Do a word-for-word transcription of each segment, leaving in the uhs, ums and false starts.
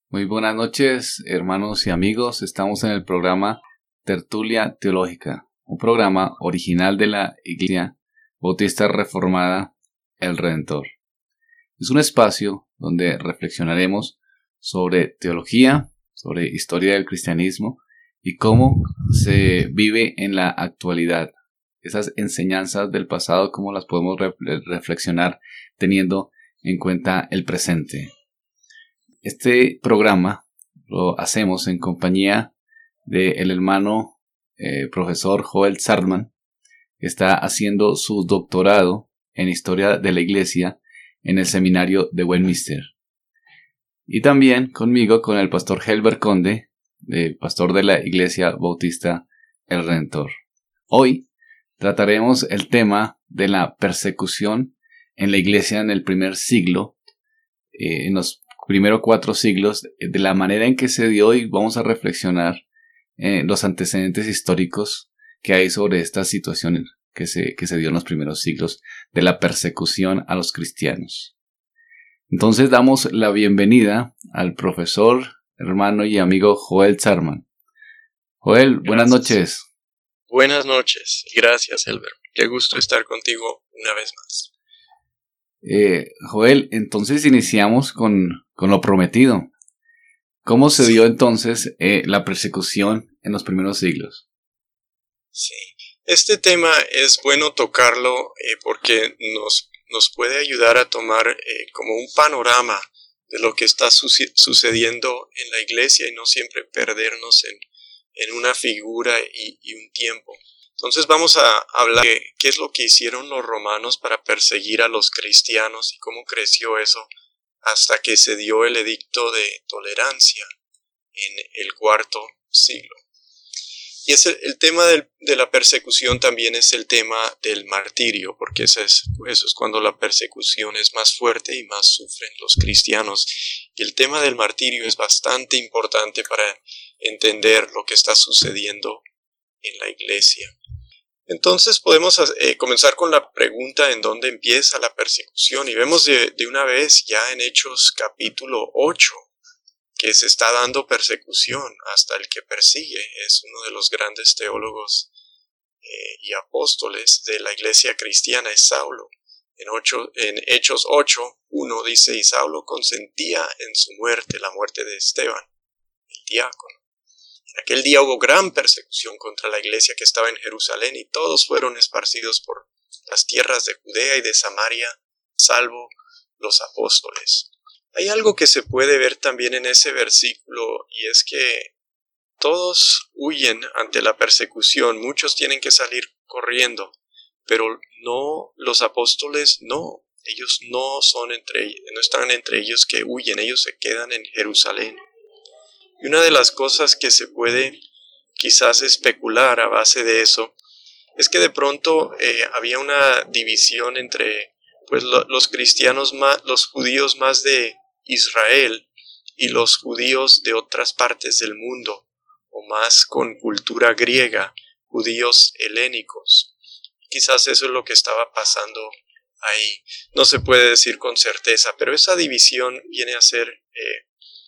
Muy buenas noches, hermanos y amigos. Estamos en el programa Tertulia Teológica, un programa original de la Iglesia Bautista Reformada El Redentor. Es un espacio donde reflexionaremos sobre teología, sobre historia del cristianismo y cómo se vive en la actualidad. Esas enseñanzas del pasado, cómo las podemos re- reflexionar teniendo en cuenta el presente. Este programa lo hacemos en compañía del hermano eh, profesor Joel Sartman, que está haciendo su doctorado en Historia de la Iglesia en el Seminario de Westminster. Y también conmigo con el pastor Helber Conde, eh, pastor de la Iglesia Bautista El Redentor. Hoy trataremos el tema de la persecución en la Iglesia en el primer siglo, eh, en los primero cuatro siglos, de la manera en que se dio, y vamos a reflexionar eh, los antecedentes históricos que hay sobre esta situación que se, que se dio en los primeros siglos de la persecución a los cristianos. Entonces damos la bienvenida al profesor, hermano y amigo Joel Sartman. Joel, buenas Gracias. noches. Buenas noches. Gracias, Helber. Qué gusto estar contigo una vez más. Eh, Joel, entonces iniciamos con, con lo prometido. ¿Cómo se Sí. dio entonces eh, la persecución en los primeros siglos? Sí. Este tema es bueno tocarlo eh, porque nos, nos puede ayudar a tomar eh, como un panorama de lo que está suce- sucediendo en la iglesia y no siempre perdernos en, en una figura y, y un tiempo. Entonces vamos a hablar de qué es lo que hicieron los romanos para perseguir a los cristianos y cómo creció eso hasta que se dio el edicto de tolerancia en el cuarto siglo. Y es el, el tema del, de la persecución también es el tema del martirio, porque eso es, eso es cuando la persecución es más fuerte y más sufren los cristianos. Y el tema del martirio es bastante importante para entender lo que está sucediendo en la iglesia. Entonces podemos eh, comenzar con la pregunta en dónde empieza la persecución, y vemos de, de una vez ya en Hechos capítulo ocho que se está dando persecución. Hasta el que persigue es uno de los grandes teólogos eh, y apóstoles de la iglesia cristiana, es Saulo. En, ocho, en Hechos ocho, uno dice, y Saulo consentía en su muerte, la muerte de Esteban, el diácono. En aquel día hubo gran persecución contra la iglesia que estaba en Jerusalén, y todos fueron esparcidos por las tierras de Judea y de Samaria, salvo los apóstoles. Hay algo que se puede ver también en ese versículo, y es que todos huyen ante la persecución, muchos tienen que salir corriendo, pero no, los apóstoles no, ellos no son entre, no están entre ellos que huyen, ellos se quedan en Jerusalén. Y una de las cosas que se puede quizás especular a base de eso es que de pronto eh, había una división entre pues, lo, los cristianos, más, los judíos más de Israel y los judíos de otras partes del mundo, o más con cultura griega, judíos helénicos. Quizás eso es lo que estaba pasando ahí. No se puede decir con certeza, pero esa división viene a ser eh,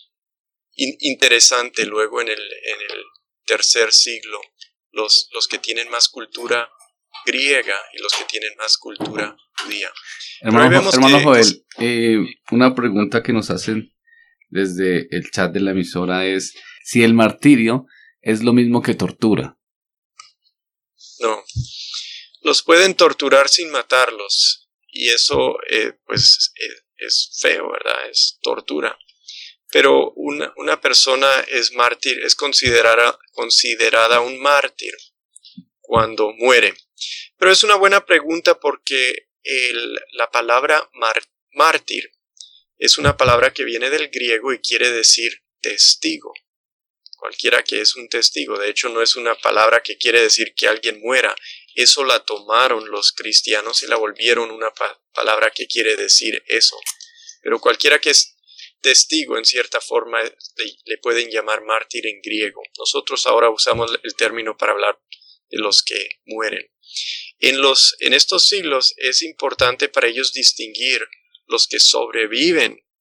interesante luego en el, en el tercer siglo, los, los que tienen más cultura griega y los que tienen más cultura judía. Hermano, jo- hermano que, Joel, eh, una pregunta que nos hacen desde el chat de la emisora es si el martirio es lo mismo que tortura. No, los pueden torturar sin matarlos, y eso eh, pues es, es feo, ¿verdad? Es tortura. Pero una, una persona es mártir, es considerada, considerada un mártir cuando muere. Pero es una buena pregunta porque el, la palabra mar, mártir es una palabra que viene del griego y quiere decir testigo. Cualquiera que es un testigo. De hecho, no es una palabra que quiere decir que alguien muera. Eso la tomaron los cristianos y la volvieron una pa- palabra que quiere decir eso. Pero cualquiera que es testigo, en cierta forma, le, le pueden llamar mártir en griego. Nosotros ahora usamos el término para hablar de los que mueren. En, los, en estos siglos es importante para ellos distinguir los que sobreviven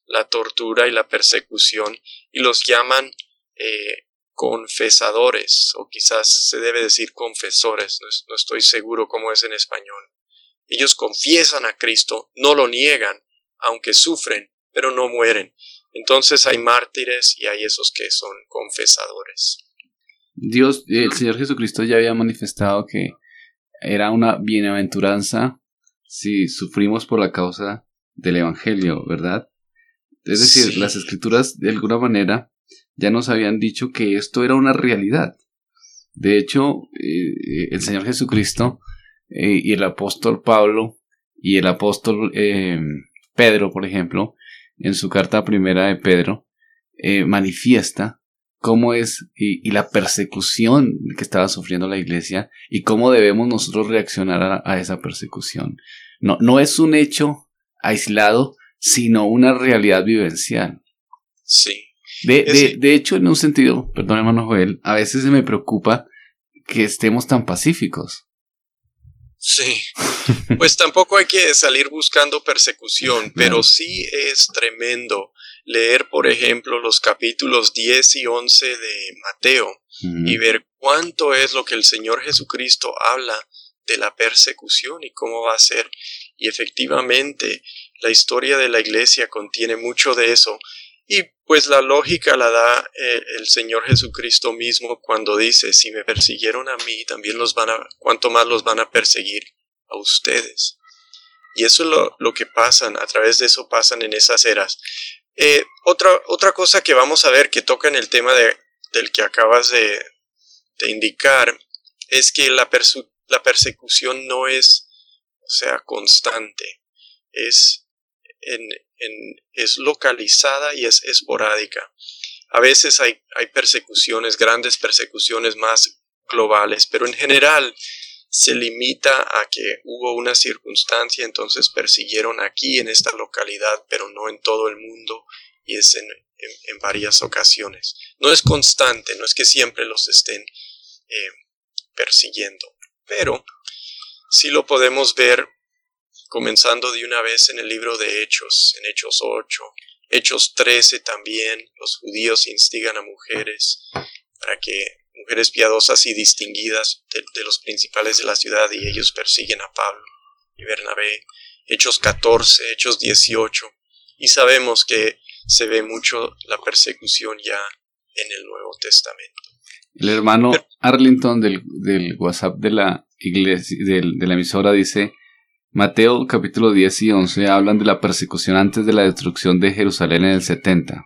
la tortura y la persecución, y los llaman eh, confesadores, o quizás se debe decir confesores, no, es, no estoy seguro cómo es en español. Ellos confiesan a Cristo, no lo niegan, aunque sufren, pero no mueren. Entonces hay mártires y hay esos que son confesadores. Dios, el Señor Jesucristo ya había manifestado que era una bienaventuranza si sufrimos por la causa del Evangelio, ¿verdad? Es decir, sí. Las Escrituras de alguna manera ya nos habían dicho que esto era una realidad. De hecho, eh, el Señor Jesucristo eh, y el apóstol Pablo y el apóstol eh, Pedro, por ejemplo, en su carta primera de Pedro, eh, manifiesta cómo es y, y la persecución que estaba sufriendo la iglesia y cómo debemos nosotros reaccionar a, a esa persecución. No, no es un hecho aislado, sino una realidad vivencial. Sí. De, de, de hecho, en un sentido, perdón, hermano Joel, a veces me preocupa que estemos tan pacíficos. Sí, pues tampoco hay que salir buscando persecución, pero sí es tremendo leer, por ejemplo, los capítulos diez y once de Mateo uh-huh. y ver cuánto es lo que el Señor Jesucristo habla de la persecución y cómo va a ser. Y efectivamente, la historia de la iglesia contiene mucho de eso. Y pues la lógica la da eh, el Señor Jesucristo mismo cuando dice, si me persiguieron a mí, también los van a, cuánto más los van a perseguir a ustedes. Y eso es lo, lo que pasan, a través de eso pasan en esas eras. Eh, otra, otra cosa que vamos a ver que toca en el tema de, del que acabas de, de indicar, es que la, persu- la persecución no es, o sea, constante, es... En, en, es localizada y es esporádica. A veces hay, hay persecuciones, grandes persecuciones más globales, pero en general se limita a que hubo una circunstancia, entonces persiguieron aquí en esta localidad, pero no en todo el mundo, y es en, en, en varias ocasiones. No es constante, no es que siempre los estén eh, persiguiendo, pero sí lo podemos ver comenzando de una vez en el libro de Hechos, en Hechos ocho, Hechos trece también, los judíos instigan a mujeres para que, mujeres piadosas y distinguidas de, de los principales de la ciudad, y ellos persiguen a Pablo y Bernabé. Hechos catorce, Hechos dieciocho, y sabemos que se ve mucho la persecución ya en el Nuevo Testamento. El hermano Pero, Arlington del, del WhatsApp de la iglesia, del, de la emisora dice... Mateo capítulo diez y once hablan de la persecución antes de la destrucción de Jerusalén en el setenta.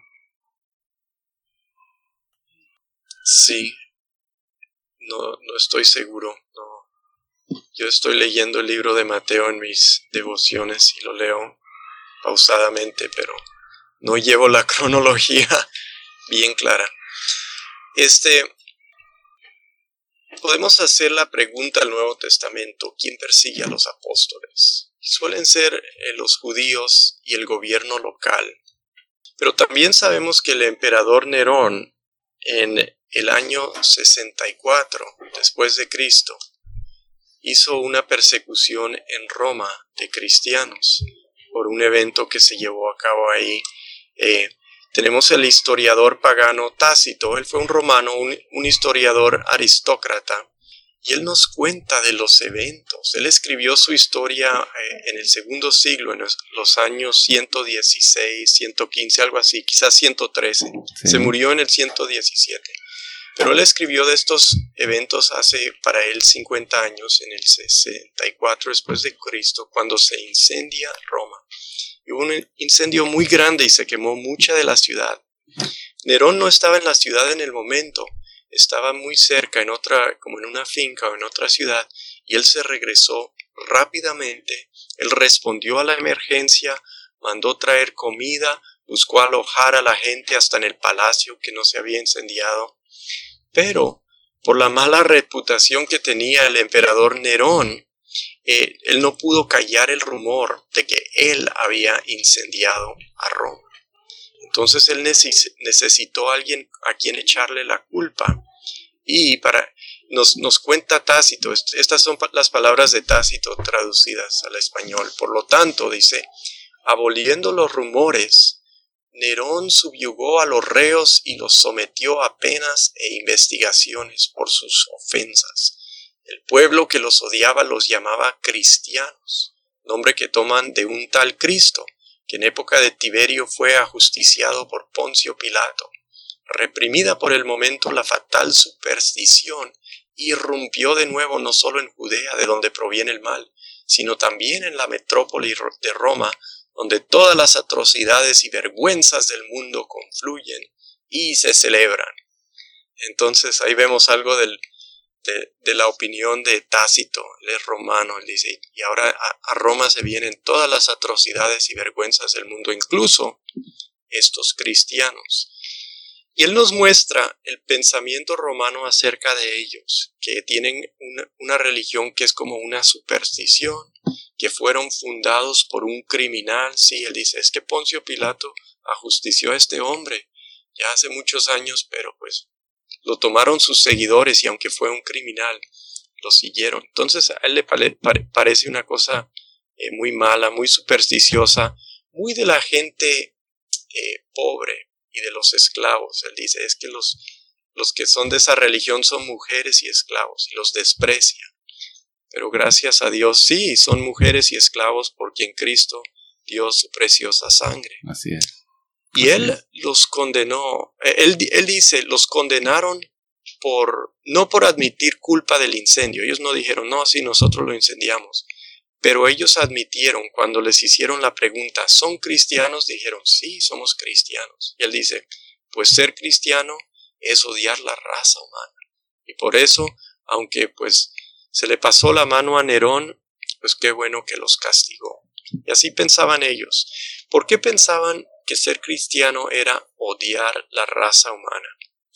Sí, no, no estoy seguro. No. Yo estoy leyendo el libro de Mateo en mis devociones y lo leo pausadamente, pero no llevo la cronología bien clara. Este... Podemos hacer la pregunta al Nuevo Testamento, ¿quién persigue a los apóstoles? Suelen ser eh, los judíos y el gobierno local. Pero también sabemos que el emperador Nerón, en el año sesenta y cuatro después de Cristo, hizo una persecución en Roma de cristianos por un evento que se llevó a cabo ahí. Eh, Tenemos el historiador pagano Tácito, él fue un romano, un, un historiador aristócrata, y él nos cuenta de los eventos. Él escribió su historia eh, en el segundo siglo, en los, los años ciento dieciséis, ciento quince, algo así, quizás ciento trece. Sí. Se murió en el ciento diecisiete. Pero él escribió de estos eventos hace para él cincuenta años, en el sesenta y cuatro después de Cristo, cuando se incendia Roma. Y hubo un incendio muy grande y se quemó mucha de la ciudad. Nerón no estaba en la ciudad en el momento, estaba muy cerca, en otra, como en una finca o en otra ciudad, y él se regresó rápidamente. Él respondió a la emergencia, mandó traer comida, buscó alojar a la gente hasta en el palacio que no se había incendiado. Pero, por la mala reputación que tenía el emperador Nerón, Eh, él no pudo callar el rumor de que él había incendiado a Roma. Entonces él neces- necesitó a alguien a quien echarle la culpa. Y para nos, nos cuenta Tácito, est- estas son pa- las palabras de Tácito traducidas al español. Por lo tanto, dice, aboliendo los rumores, Nerón subyugó a los reos y los sometió a penas e investigaciones por sus ofensas. El pueblo que los odiaba los llamaba cristianos, nombre que toman de un tal Cristo, que en época de Tiberio fue ajusticiado por Poncio Pilato. Reprimida por el momento la fatal superstición, irrumpió de nuevo no solo en Judea, de donde proviene el mal, sino también en la metrópoli de Roma, donde todas las atrocidades y vergüenzas del mundo confluyen y se celebran. Entonces ahí vemos algo del, de, de la opinión de Tácito, él es romano, él dice, y ahora a, a Roma se vienen todas las atrocidades y vergüenzas del mundo, incluso estos cristianos. Y él nos muestra el pensamiento romano acerca de ellos, que tienen una, una religión que es como una superstición, que fueron fundados por un criminal. Sí, él dice, es que Poncio Pilato ajustició a este hombre ya hace muchos años, pero pues lo tomaron sus seguidores y aunque fue un criminal, lo siguieron. Entonces a él le pare, pare, parece una cosa eh, muy mala, muy supersticiosa, muy de la gente eh, pobre y de los esclavos. Él dice, es que los, los que son de esa religión son mujeres y esclavos y los desprecia. Pero gracias a Dios, sí, son mujeres y esclavos por quien Cristo dio su preciosa sangre. Así es. Y Él los condenó, él, él dice, los condenaron por, no por admitir culpa del incendio. Ellos no dijeron, no, sí, nosotros lo incendiamos. Pero ellos admitieron cuando les hicieron la pregunta, ¿son cristianos? Dijeron, sí, somos cristianos. Y Él dice, pues ser cristiano es odiar la raza humana. Y por eso, aunque pues se le pasó la mano a Nerón, pues qué bueno que los castigó. Y así pensaban ellos. ¿Por qué pensaban que ser cristiano era odiar la raza humana?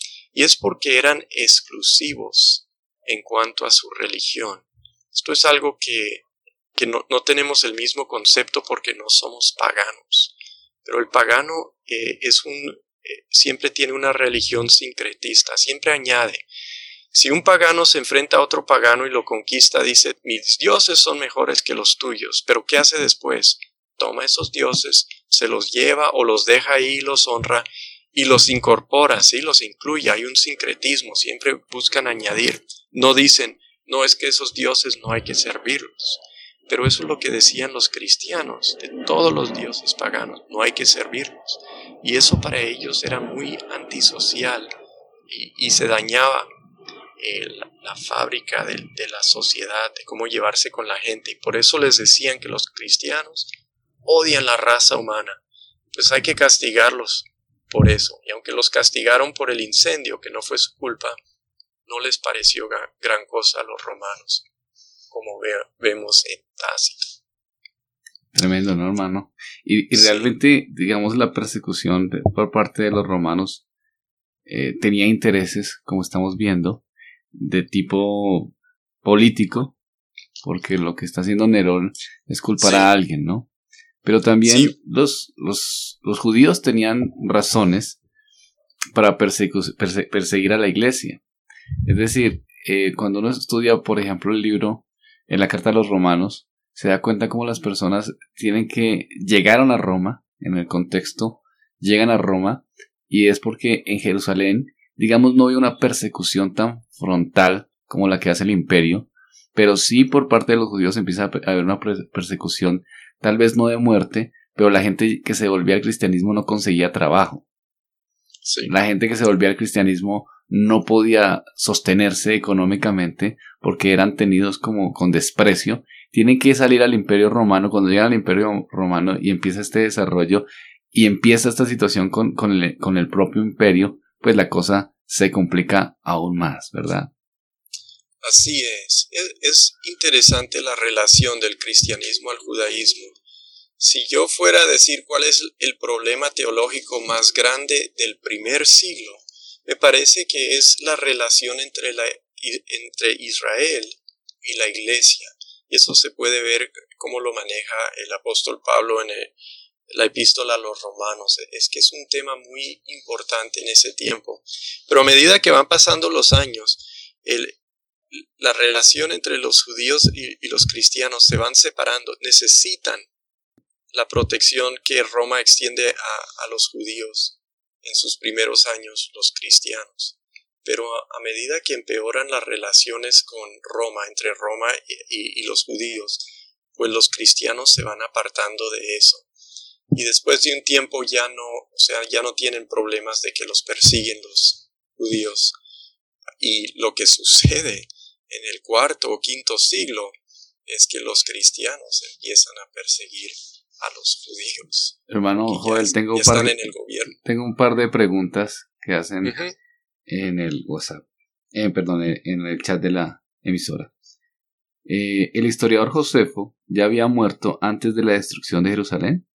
Y es porque eran exclusivos en cuanto a su religión. Esto es algo que, que no, no tenemos el mismo concepto porque no somos paganos. Pero el pagano eh, es un, eh, siempre tiene una religión sincretista, siempre añade. Si un pagano se enfrenta a otro pagano y lo conquista, dice, mis dioses son mejores que los tuyos. Pero ¿qué hace después? Toma esos dioses, se los lleva o los deja ahí y los honra y los incorpora, ¿sí? Los incluye. Hay un sincretismo, siempre buscan añadir. No dicen, no, es que esos dioses no hay que servirlos. Pero eso es lo que decían los cristianos, de todos los dioses paganos, no hay que servirlos. Y eso para ellos era muy antisocial y, y se dañaba eh, la, la fábrica de, de la sociedad, de cómo llevarse con la gente. Y por eso les decían que los cristianos odian la raza humana, pues hay que castigarlos por eso. Y aunque los castigaron por el incendio, que no fue su culpa, no les pareció gran, gran cosa a los romanos, como ve, vemos en Tácito. Tremendo, ¿no, hermano? Y, y sí. Realmente, digamos, la persecución de, por parte de los romanos eh, tenía intereses, como estamos viendo, de tipo político, porque lo que está haciendo Nerón es culpar sí. a alguien, ¿no? Pero también sí. los, los, los judíos tenían razones para persecu- perse- perseguir a la iglesia. Es decir, eh, cuando uno estudia, por ejemplo, el libro en la Carta a los Romanos, se da cuenta cómo las personas tienen que llegaron a Roma, en el contexto, llegan a Roma, y es porque en Jerusalén, digamos, no hay una persecución tan frontal como la que hace el imperio, pero sí por parte de los judíos empieza a haber una persecución, tal vez no de muerte, pero la gente que se volvía al cristianismo no conseguía trabajo. Sí. La gente que se volvía al cristianismo no podía sostenerse económicamente porque eran tenidos como con desprecio. Tienen que salir al imperio romano. Cuando llegan al imperio romano y empieza este desarrollo y empieza esta situación con, con, el, con el propio imperio, pues la cosa se complica aún más, ¿verdad? Así es. es. Es interesante la relación del cristianismo al judaísmo. Si yo fuera a decir cuál es el problema teológico más grande del primer siglo, me parece que es la relación entre, la, entre Israel y la iglesia. Y eso se puede ver cómo lo maneja el apóstol Pablo en el, la epístola a los romanos. Es que es un tema muy importante en ese tiempo. Pero a medida que van pasando los años, el, la relación entre los judíos y, y los cristianos se van separando. Necesitan la protección que Roma extiende a, a los judíos en sus primeros años, los cristianos. Pero a, a medida que empeoran las relaciones con Roma, entre Roma y, y, y los judíos, pues los cristianos se van apartando de eso. Y después de un tiempo ya no, o sea, ya no tienen problemas de que los persiguen los judíos. Y lo que sucede en el cuarto o quinto siglo es que los cristianos empiezan a perseguir a los judíos. Hermano Joel, ya, tengo, ya un par de, en el gobierno. tengo un par de preguntas que hacen Uh-huh. en el WhatsApp, eh, perdón, en el chat de la emisora. Eh, ¿El historiador Josefo ya había muerto antes de la destrucción de Jerusalén?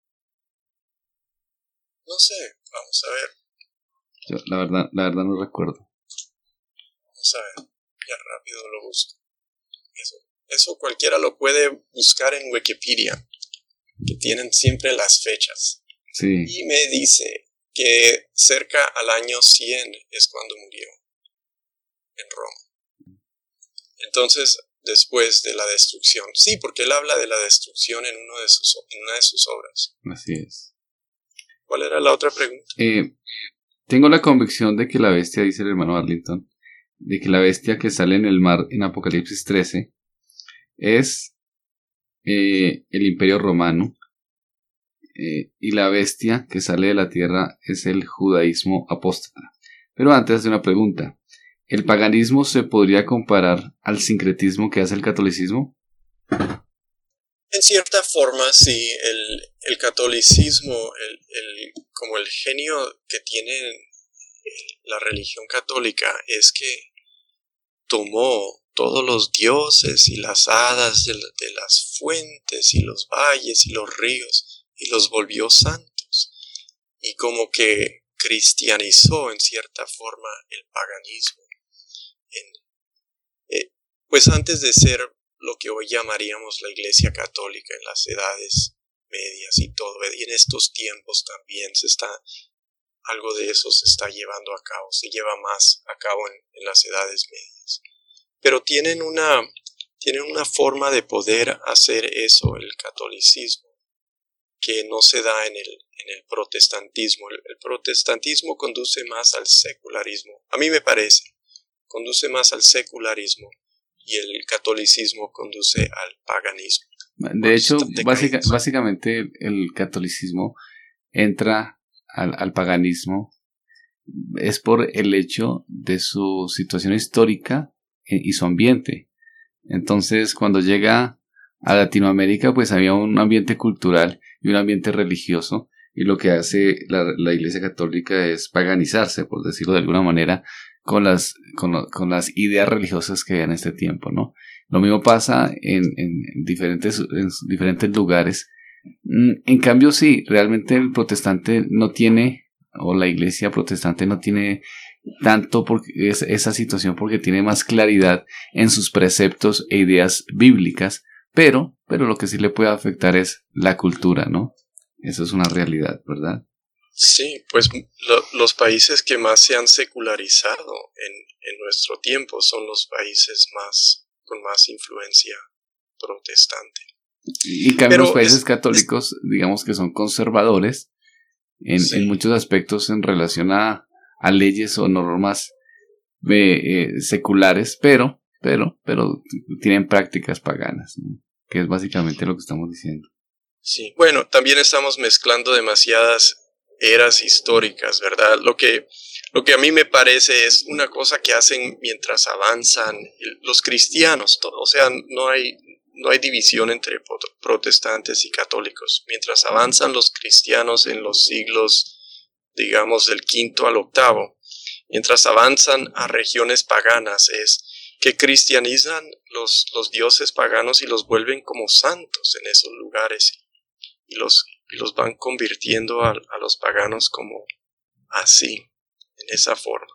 No sé, vamos a ver. Yo, la verdad, la verdad no recuerdo. Vamos a ver, ya rápido lo busco. Eso, eso cualquiera lo puede buscar en Wikipedia, que tienen siempre las fechas. Sí. Y me dice que cerca al año cien es cuando murió en Roma. Entonces, después de la destrucción. Sí, porque él habla de la destrucción en, uno de sus, en una de sus obras. Así es. ¿Cuál era la otra pregunta? Eh, tengo la convicción de que la bestia, dice el hermano Arlington, de que la bestia que sale en el mar en Apocalipsis trece es eh, el Imperio Romano, eh, y la bestia que sale de la tierra es el judaísmo apóstata. Pero antes de una pregunta, ¿el paganismo se podría comparar al sincretismo que hace el catolicismo? En cierta forma, sí, el, el catolicismo, el, el, como el genio que tiene la religión católica es que tomó todos los dioses y las hadas de, de las fuentes y los valles y los ríos y los volvió santos. Y como que cristianizó en cierta forma el paganismo. En, eh, pues antes de ser lo que hoy llamaríamos la Iglesia Católica en las edades medias y todo, y en estos tiempos también se está, algo de eso se está llevando a cabo, se lleva más a cabo en, en las edades medias. Pero tienen una, tienen una forma de poder hacer eso, el catolicismo, que no se da en el, en el protestantismo. El, el protestantismo conduce más al secularismo, a mí me parece, conduce más al secularismo. Y el catolicismo conduce al paganismo. De hecho, básica, básicamente el catolicismo entra al, al paganismo es por el hecho de su situación histórica y su ambiente. Entonces, cuando llega a Latinoamérica, pues había un ambiente cultural y un ambiente religioso, y lo que hace la, la Iglesia Católica es paganizarse, por decirlo de alguna manera, con las, con, lo, con las ideas religiosas que hay en este tiempo, ¿no? Lo mismo pasa en, en, diferentes, en diferentes lugares. En cambio, sí, realmente el protestante no tiene, o la iglesia protestante no tiene tanto porque es, esa situación, porque tiene más claridad en sus preceptos e ideas bíblicas, pero, pero lo que sí le puede afectar es la cultura, ¿no? Eso es una realidad, ¿verdad? Sí, pues lo, los países que más se han secularizado en, en nuestro tiempo son los países más con más influencia protestante. Y en cambio los países es, católicos, es, digamos que son conservadores en, sí. en muchos aspectos en relación a, a leyes o normas eh, eh, seculares, pero, pero, pero tienen prácticas paganas, ¿no? Que es básicamente lo que estamos diciendo. Sí, bueno, también estamos mezclando demasiadas eras históricas, ¿verdad? Lo que, lo que a mí me parece es una cosa que hacen mientras avanzan los cristianos, o sea, no hay, no hay división entre protestantes y católicos. Mientras avanzan los cristianos en los siglos, digamos, del quinto al octavo, mientras avanzan a regiones paganas, es que cristianizan los, los dioses paganos y los vuelven como santos en esos lugares, y los y los van convirtiendo a, a los paganos como así, en esa forma.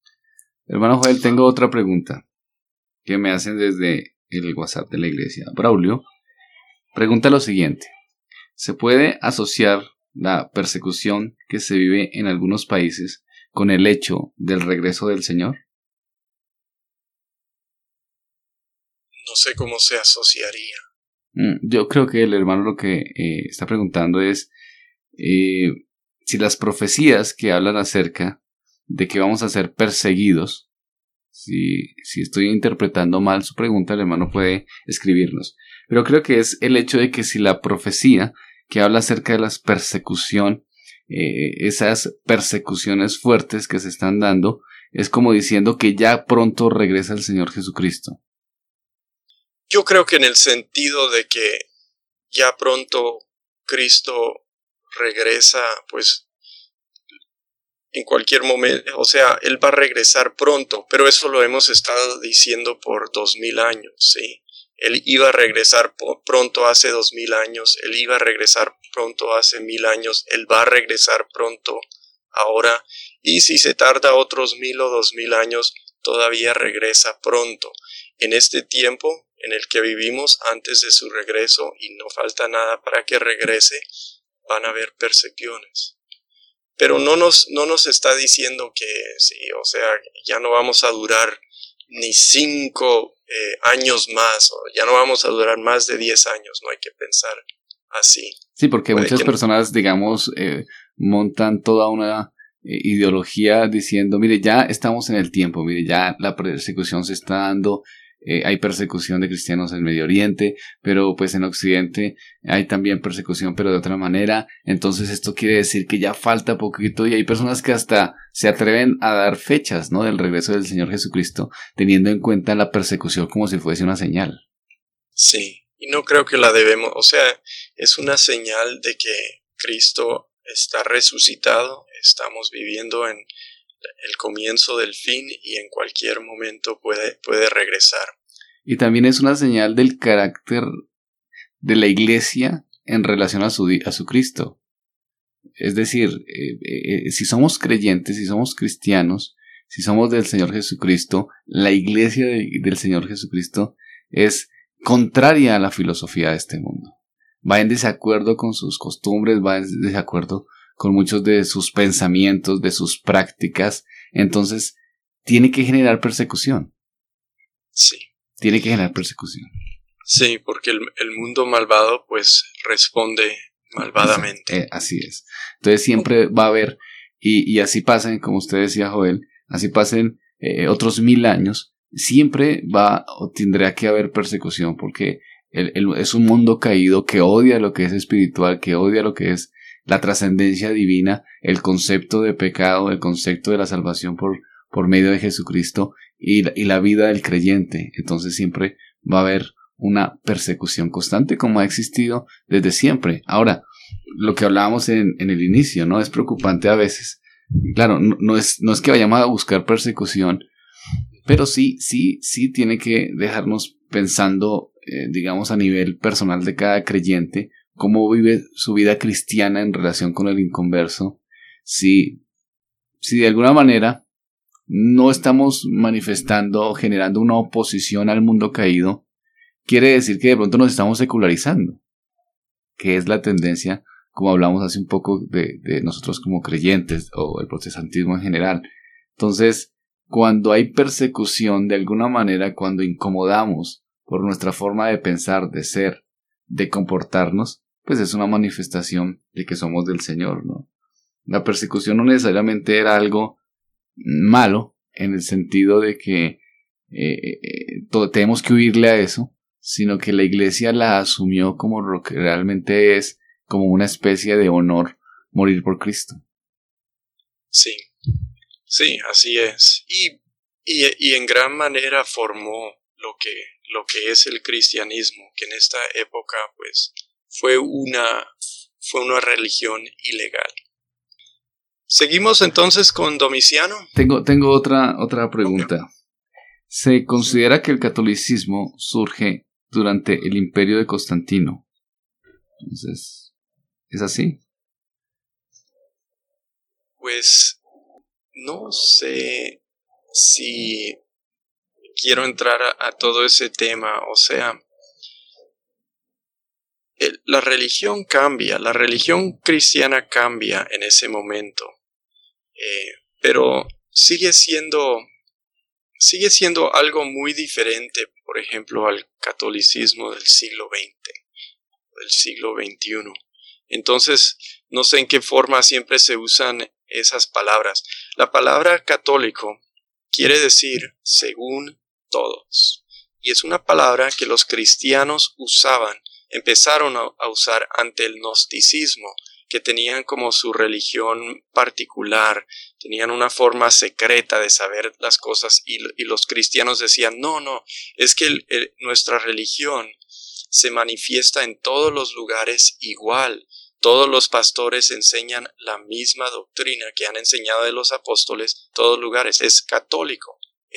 Hermano Joel, tengo otra pregunta que me hacen desde el WhatsApp de la iglesia. Braulio pregunta lo siguiente: ¿se puede asociar la persecución que se vive en algunos países con el hecho del regreso del Señor? No sé cómo se asociaría. Yo creo que el hermano lo que eh, está preguntando es eh, si las profecías que hablan acerca de que vamos a ser perseguidos, si, si estoy interpretando mal su pregunta, el hermano puede escribirnos. Pero creo que es el hecho de que si la profecía que habla acerca de la persecución, eh, esas persecuciones fuertes que se están dando, es como diciendo que ya pronto regresa el Señor Jesucristo. Yo creo que en el sentido de que ya pronto Cristo regresa, pues en cualquier momento, o sea, Él va a regresar pronto, pero eso lo hemos estado diciendo por dos mil años, ¿sí? Él iba a regresar pronto hace dos mil años, Él iba a regresar pronto hace mil años, Él va a regresar pronto ahora, y si se tarda otros mil o dos mil años, todavía regresa pronto. En este tiempo en el que vivimos antes de su regreso, y no falta nada para que regrese, van a haber persecuciones. Pero no nos, no nos está diciendo que, sí, o sea, ya no vamos a durar ni cinco eh, años más, o ya no vamos a durar más de diez años, no hay que pensar así. Sí, porque Puede muchas que... personas, digamos, eh, montan toda una eh, ideología diciendo, mire, ya estamos en el tiempo, mire, ya la persecución se está dando. Eh, hay persecución de cristianos en Medio Oriente, pero pues en Occidente hay también persecución, pero de otra manera. Entonces esto quiere decir que ya falta poquito, y hay personas que hasta se atreven a dar fechas, ¿no?, del regreso del Señor Jesucristo, teniendo en cuenta la persecución como si fuese una señal. Sí, y no creo que la debemos, o sea, es una señal de que Cristo está resucitado, estamos viviendo en el comienzo del fin y en cualquier momento puede, puede regresar. Y también es una señal del carácter de la iglesia en relación a su, a su Cristo. Es decir, eh, eh, si somos creyentes, si somos cristianos, si somos del Señor Jesucristo, la iglesia de, del Señor Jesucristo es contraria a la filosofía de este mundo. Va en desacuerdo con sus costumbres, va en desacuerdo con muchos de sus pensamientos, de sus prácticas. Entonces, tiene que generar persecución. Sí. Tiene que generar persecución. Sí, porque el, el mundo malvado, pues, responde malvadamente. Eh, así es. Entonces, siempre va a haber, y, y así pasen, como usted decía, Joel, así pasen eh, otros mil años, siempre va o tendrá que haber persecución, porque el, el, es un mundo caído que odia lo que es espiritual, que odia lo que es la trascendencia divina, el concepto de pecado, el concepto de la salvación por, por medio de Jesucristo y la, y la vida del creyente. Entonces siempre va a haber una persecución constante, como ha existido desde siempre. Ahora, lo que hablábamos en, en el inicio, ¿no? Es preocupante a veces. Claro, no, no, es, no es que vayamos a buscar persecución, pero sí, sí, sí tiene que dejarnos pensando, eh, digamos, a nivel personal de cada creyente, cómo vive su vida cristiana en relación con el inconverso. Si, si de alguna manera no estamos manifestando o generando una oposición al mundo caído, quiere decir que de pronto nos estamos secularizando, que es la tendencia, como hablamos hace un poco de, de nosotros como creyentes o el protestantismo en general. Entonces, cuando hay persecución de alguna manera, cuando incomodamos por nuestra forma de pensar, de ser, de comportarnos, pues es una manifestación de que somos del Señor, ¿no? La persecución no necesariamente era algo malo, en el sentido de que eh, eh, todo, tenemos que huirle a eso, sino que la iglesia la asumió como lo que realmente es, como una especie de honor, morir por Cristo. Sí, sí, así es. Y, y, y en gran manera formó lo que, lo que es el cristianismo, que en esta época, pues, fue una, fue una religión ilegal. ¿Seguimos entonces con Domiciano? Tengo, tengo otra, otra pregunta. Okay. Se considera que el catolicismo surge durante el imperio de Constantino. Entonces, ¿es así? Pues, no sé si quiero entrar a, a todo ese tema, o sea, el, la religión cambia, la religión cristiana cambia en ese momento, eh, pero sigue siendo sigue siendo algo muy diferente, por ejemplo, al catolicismo del siglo veinte, del siglo veintiuno. Entonces, no sé en qué forma siempre se usan esas palabras. La palabra católico quiere decir según todos. Y es una palabra que los cristianos usaban, empezaron a usar ante el gnosticismo, que tenían como su religión particular, tenían una forma secreta de saber las cosas, y, y los cristianos decían, no, no, es que el, el, nuestra religión se manifiesta en todos los lugares igual. Todos los pastores enseñan la misma doctrina que han enseñado de los apóstoles, todos lugares, es católico.